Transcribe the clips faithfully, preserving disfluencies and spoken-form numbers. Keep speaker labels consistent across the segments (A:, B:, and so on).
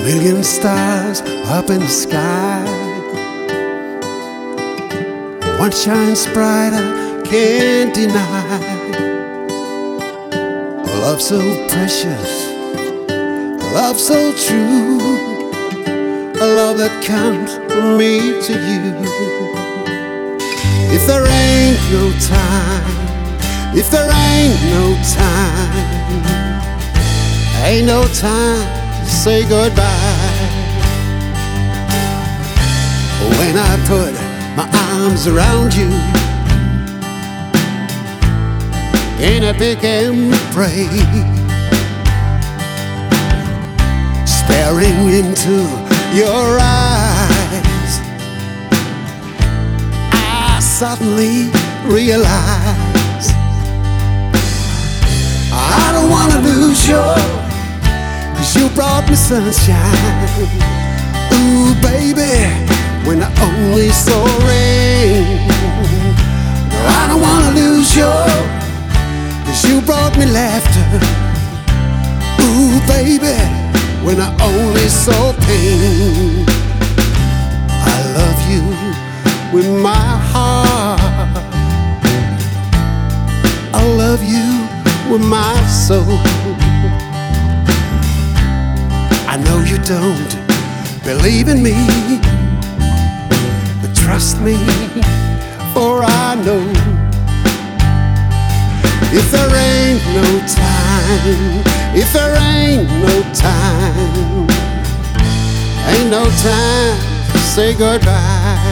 A: million stars up in the sky. One shines brighter, can't deny. A love so precious, a love so true, a love that comes from me to you. If there ain't no time, if there ain't no time, ain't no time to say goodbye. When I put my arms around you in a big embrace, staring into your eyes, I suddenly realize I don't wanna lose you, 'cause you brought me sunshine. Ooh, baby, when I only saw rain. No, I don't wanna lose you, 'cause you brought me laughter. Ooh, baby, when I only saw pain. I love you with my heart, I love you with my soul. I know you don't believe in me, but trust me, for I know if there ain't no time, if there ain't no time, ain't no time to say goodbye.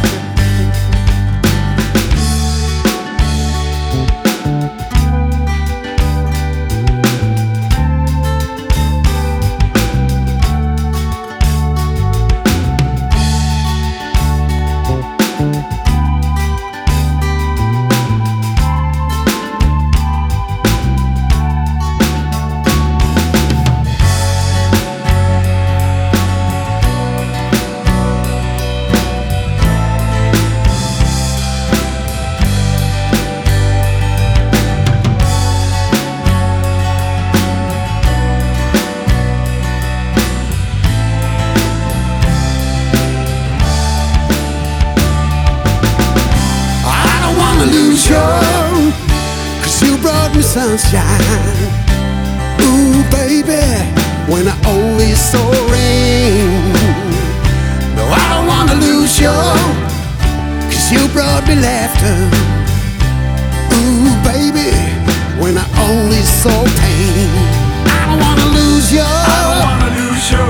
A: Lose you, 'cause you brought me sunshine. Ooh, baby, when I only saw rain. No, I don't wanna lose you, 'cause you brought me laughter. Ooh, baby, when I only saw pain. I don't wanna lose you,
B: I don't wanna lose you.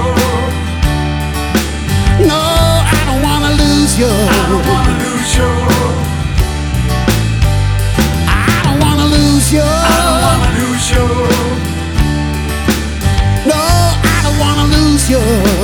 A: No, I don't wanna lose you,
B: I don't wanna lose you.
A: You.
B: I don't wanna lose you.
A: No, I don't wanna lose you.